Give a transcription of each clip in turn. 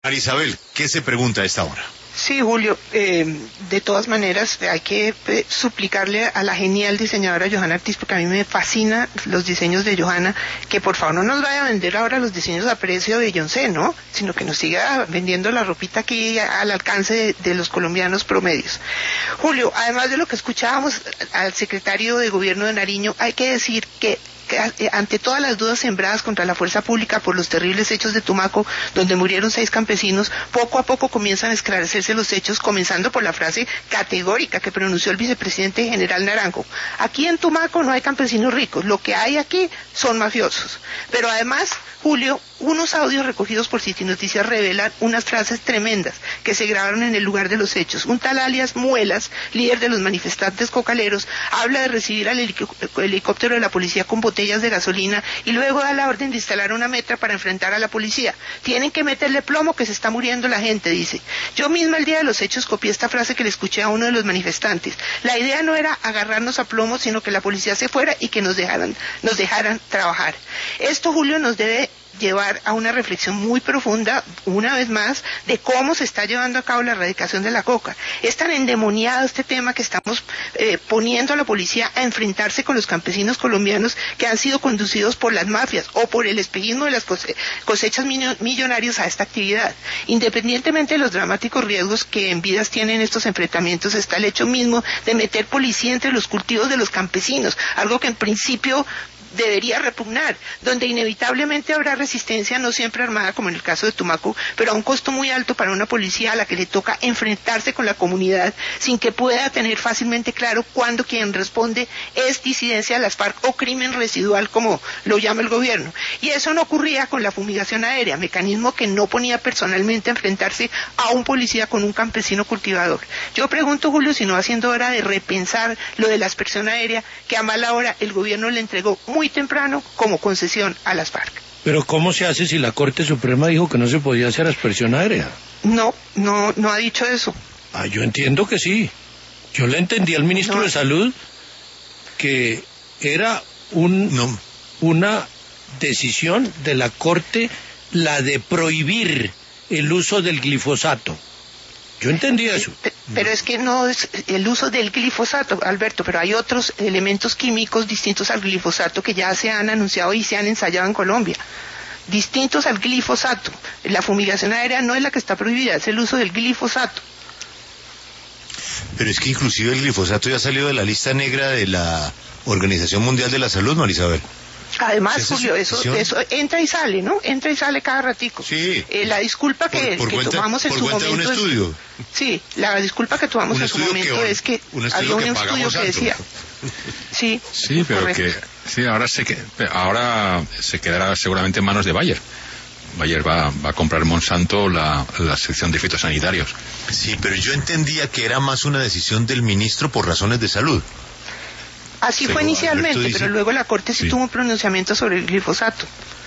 Marisabel, ¿qué se pregunta a esta hora? Sí, Julio, de todas maneras hay que suplicarle a la genial diseñadora Johanna Ortiz, porque a mí me fascinan los diseños de Johanna, que por favor no nos vaya a vender ahora los diseños a precio de Beyoncé, ¿no? Sino que nos siga vendiendo la ropita aquí al alcance de los colombianos promedios. Julio, además de lo que escuchábamos al secretario de Gobierno de Nariño, hay que decir que ante todas las dudas sembradas contra la fuerza pública por los terribles hechos de Tumaco, donde murieron 6 campesinos, poco a poco comienzan a esclarecerse los hechos, comenzando por la frase categórica que pronunció el vicepresidente general Naranjo: aquí en Tumaco no hay campesinos ricos, lo que hay aquí son mafiosos. Pero además, Julio, unos audios recogidos por City Noticias revelan unas frases tremendas que se grabaron en el lugar de los hechos. Un tal alias Muelas, líder de los manifestantes cocaleros, habla de recibir al helicóptero de la policía con botellas de gasolina y luego da la orden de instalar una metra para enfrentar a la policía. Tienen que meterle plomo que se está muriendo la gente, dice. Yo misma el día de los hechos copié esta frase que le escuché a uno de los manifestantes. La idea no era agarrarnos a plomo, sino que la policía se fuera y que nos dejaran trabajar. Esto, Julio, nos debe llevar a una reflexión muy profunda, una vez más, de cómo se está llevando a cabo la erradicación de la coca. Es tan endemoniado este tema que estamos poniendo a la policía a enfrentarse con los campesinos colombianos que han sido conducidos por las mafias o por el espejismo de las cosechas millonarias a esta actividad. Independientemente de los dramáticos riesgos que en vidas tienen estos enfrentamientos, está el hecho mismo de meter policía entre los cultivos de los campesinos, algo que en principio debería repugnar, donde inevitablemente habrá resistencia, no siempre armada como en el caso de Tumaco, pero a un costo muy alto para una policía a la que le toca enfrentarse con la comunidad sin que pueda tener fácilmente claro cuándo quien responde es disidencia de las FARC o crimen residual, como lo llama el gobierno. Y eso no ocurría con la fumigación aérea, mecanismo que no ponía personalmente a enfrentarse a un policía con un campesino cultivador. Yo pregunto, Julio, si no va siendo hora de repensar lo de la aspersión aérea que a mala hora el gobierno le entregó muy temprano como concesión a las FARC. Pero ¿cómo se hace si la Corte Suprema dijo que no se podía hacer aspersión aérea? No ha dicho eso. Yo entiendo que sí. Yo le entendí al ministro de Salud que era una decisión de la Corte la de prohibir el uso del glifosato. Yo entendí eso. Pero es que no es el uso del glifosato, Alberto, pero hay otros elementos químicos distintos al glifosato que ya se han anunciado y se han ensayado en Colombia. Distintos al glifosato. La fumigación aérea no es la que está prohibida, es el uso del glifosato. Pero es que inclusive el glifosato ya salió de la lista negra de la Organización Mundial de la Salud, Marisabel. Además, Julio, eso entra y sale, ¿no? Entra y sale cada ratico. Sí. La disculpa que tomamos en su momento... Por cuenta de un estudio. Sí, la disculpa que tomamos en su momento es que había un estudio que decía... Sí, pero correcto. Ahora se quedará seguramente en manos de Bayer. Bayer va a comprar Monsanto la sección de fitosanitarios. Sí, pero yo entendía que era más una decisión del ministro por razones de salud. Así fue inicialmente, pero luego la Corte sí tuvo un pronunciamiento sobre el glifosato.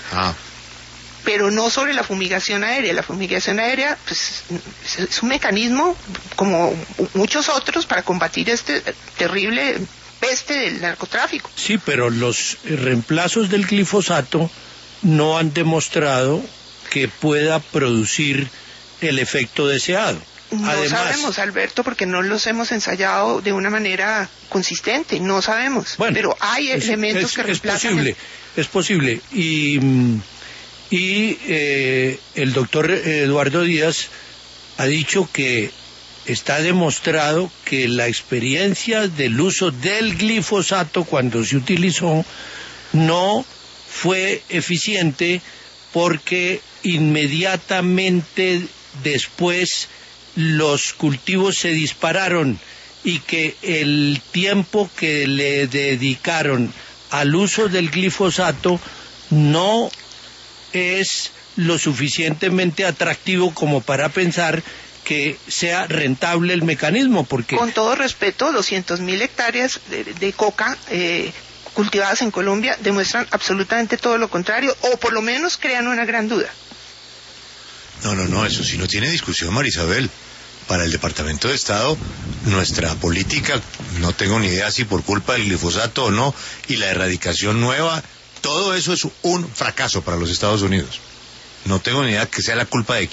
Pero no sobre la fumigación aérea. La fumigación aérea pues, es un mecanismo, como muchos otros, para combatir este terrible peste del narcotráfico. Sí, pero los reemplazos del glifosato no han demostrado que pueda producir el efecto deseado. No sabemos, Alberto, porque no los hemos ensayado de una manera consistente, no sabemos. Bueno, pero hay elementos que reemplazan. Es posible. Y el doctor Eduardo Díaz ha dicho que está demostrado que la experiencia del uso del glifosato cuando se utilizó no fue eficiente porque inmediatamente después los cultivos se dispararon y que el tiempo que le dedicaron al uso del glifosato no es lo suficientemente atractivo como para pensar que sea rentable el mecanismo, porque... Con todo respeto, 200.000 hectáreas de coca cultivadas en Colombia demuestran absolutamente todo lo contrario, o por lo menos crean una gran duda. No, eso sí no tiene discusión, Marisabel. Para el Departamento de Estado, nuestra política, no tengo ni idea si por culpa del glifosato o no, y la erradicación nueva, todo eso es un fracaso para los Estados Unidos. No tengo ni idea que sea la culpa de quién.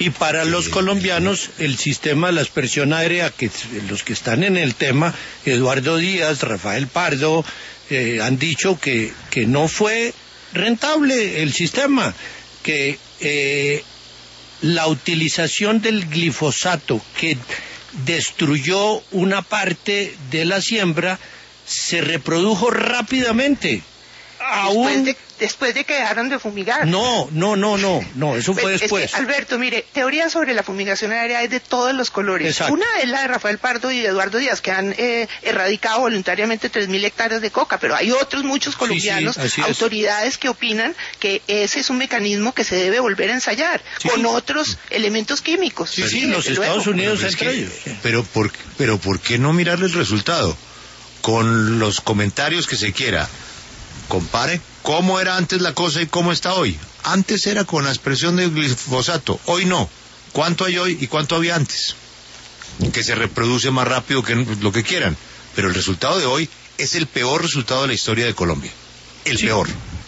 Y para los colombianos, el sistema de la aspersión aérea, que los que están en el tema, Eduardo Díaz, Rafael Pardo, han dicho que no fue rentable el sistema, que la utilización del glifosato, que destruyó una parte de la siembra, se reprodujo rápidamente. Después de que dejaron de fumigar. No, eso fue después. Es que, Alberto, mire, teoría sobre la fumigación aérea hay de todos los colores. Exacto. Una es la de Rafael Pardo y de Eduardo Díaz, que han erradicado voluntariamente 3.000 hectáreas de coca, pero hay otros muchos colombianos, autoridades que opinan que ese es un mecanismo que se debe volver a ensayar, con otros elementos químicos. Sí, los Estados Unidos entre ellos. Pero ¿por qué no mirarle el resultado? Con los comentarios que se quiera. Compare cómo era antes la cosa y cómo está hoy. Antes era con aspersión de glifosato, hoy no. ¿Cuánto hay hoy y cuánto había antes? Que se reproduce más rápido que lo que quieran. Pero el resultado de hoy es el peor resultado de la historia de Colombia. El peor.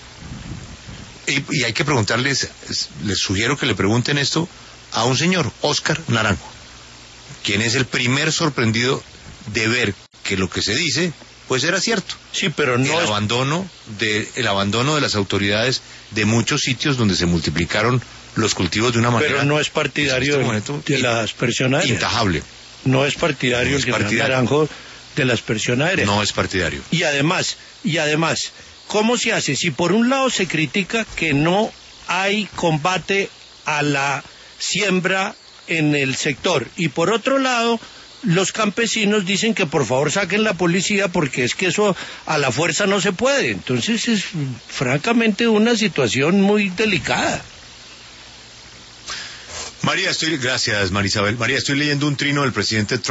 Y hay que preguntarles, les sugiero que le pregunten esto a un señor, Óscar Naranjo, quien es el primer sorprendido de ver que lo que se dice pues era cierto. Sí, pero no el abandono de las autoridades de muchos sitios donde se multiplicaron los cultivos de una manera. Pero no es partidario de la aspersión aérea. Intajable. No es partidario el general Naranjo de la aspersión aérea. No es partidario. Y además, ¿cómo se hace? Si por un lado se critica que no hay combate a la siembra en el sector, y por otro lado los campesinos dicen que por favor saquen la policía porque es que eso a la fuerza no se puede. Entonces es francamente una situación muy delicada. Gracias María Isabel. María, estoy leyendo un trino del presidente Trump